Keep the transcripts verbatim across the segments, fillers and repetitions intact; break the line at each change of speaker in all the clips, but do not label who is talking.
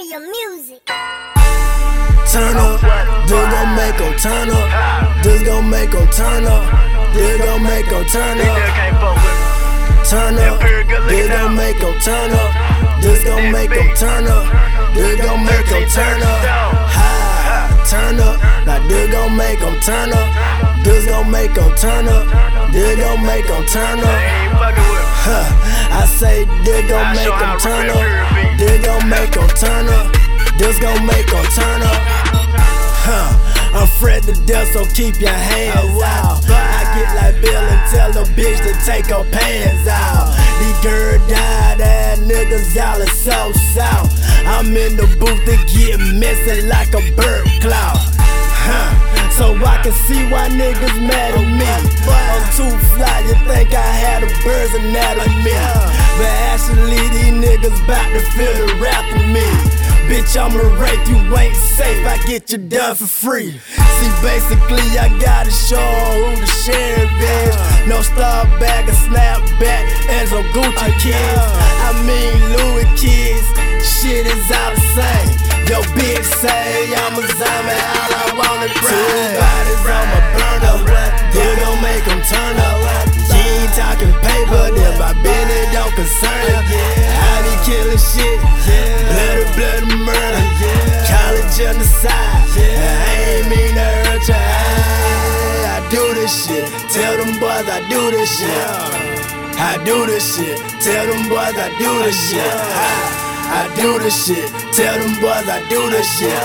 your music.
Turn up, this gon' make 'em turn up. This gon' make 'em turn up. This gon' make 'em turn up. Turn up, this gon' make 'em turn up. This gon' make 'em turn up. This gon' make 'em turn up. High, turn up. Now this gon' make 'em turn up. This gon' make 'em turn up. This gon' make 'em turn up. Huh, I say this gon' make 'em turn up. This gon' make 'em turn up. This gon' make 'em turn up. Huh, I'm afraid to death, so keep your hands out. I get like Bill and tell the bitch to take her pants out. These girl died ass niggas all is so south. I'm in the booth to get messy like a bird cloud. Huh, so I can see why niggas mad at me. I'm too fly, you think I had a bird's anatomy. But actually these niggas bout to feel the wrath of me. Bitch, I'ma rape you, ain't safe, I get you done for free. See, basically, I gotta show who the sheriff is. No star bag, a snapback, and some Gucci kids. I mean, Louis kids, shit is all the same. Yo, bitch say I'm a zombie, all I want is brain. Two bodies on my burner, they gon' make 'em turn up. You ain't talking paper, then my business don't concern you. I be killing shit, bloody, bloody murder. College on the side, I ain't mean to hurt your eye. I do this shit, tell them boys I do this shit. I do this shit, tell them boys I do this shit. I, I do this shit, tell them boys I do this shit.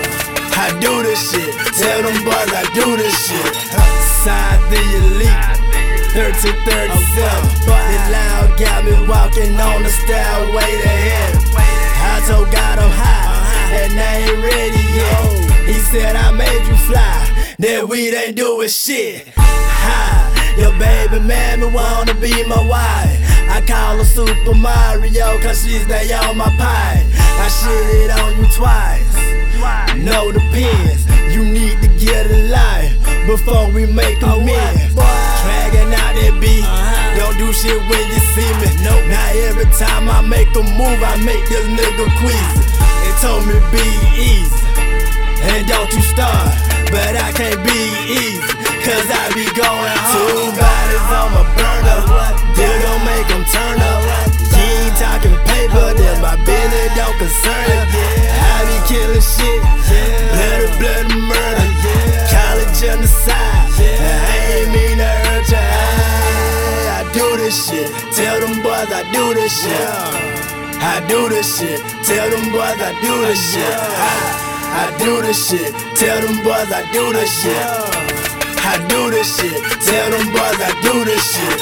I do this shit, tell them boys I do this shit. Side the elite, thirteen thirty-seven. The loud got me walking on the stairway to heaven. I told God I'm high, and I ain't ready yet. He said I made you fly, that weed ain't doing shit. High, your baby mammy wanna be my wife. I call her Super Mario, cause she's there on my pie. I shit it on you twice. No depends, you need to get a life before we make a mess. Dragging out that beat, don't do shit when you see me. Nope. Now every time I make a move, I make this nigga queasy. They told me be easy, and don't you start, but I can't be easy, cause I be going hard. Two bodies on my burner, they gon' make 'em turn up. You ain't talking paper, then my business don't concern you. I be killing shit, bloody, bloody murder. College on the side, I ain't mean to hurt your eye. I do this shit, tell them boys I do this shit. I do this shit, tell them boys I do this shit. I, I do this shit, tell them boys I do this shit. I do this shit, tell them boys I do this shit.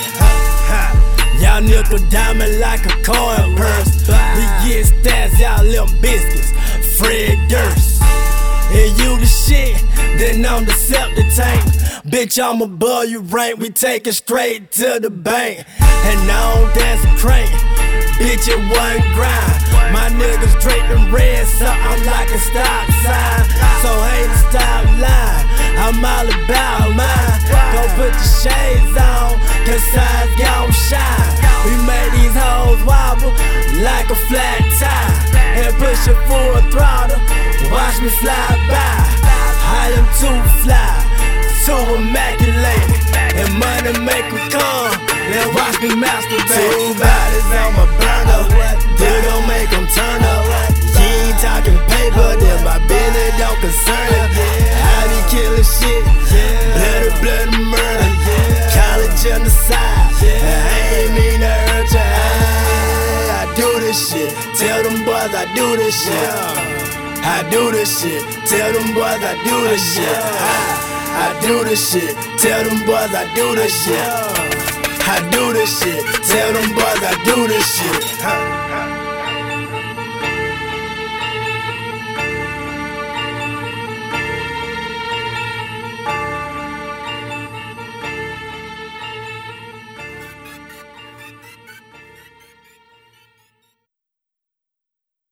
Y'all nickel diamond like a coin purse. We get stats, y'all little biscuits, Fred Durst. And you the shit, then I'm the septic tank. Bitch, I'm above you rank, we take it straight to the bank. And I don't dance a crank, bitch, it wasn't grind. My niggas draping red, so I'm like a stop sign. So ain't a stop line, I'm all about mine. Go put the shades on, cause sides gon' shine. We made these hoes wobble like a flat tire, and push it full throttle, watch me fly by. I am too fly, too immaculate, and money make me come, then watch me masturbate. Two bodies on my burner, they gon' make 'em turn up. You ain't talking paper, then my business don't concern you. I be killing shit, bloody, bloody murder. College on the side, I ain't mean to hurt your eye. I do this shit, tell them boys I do this shit. I do this shit, tell them boys I do this shit. I, I do this shit, tell them boys I do this shit. I do this shit, tell them boys I do this shit.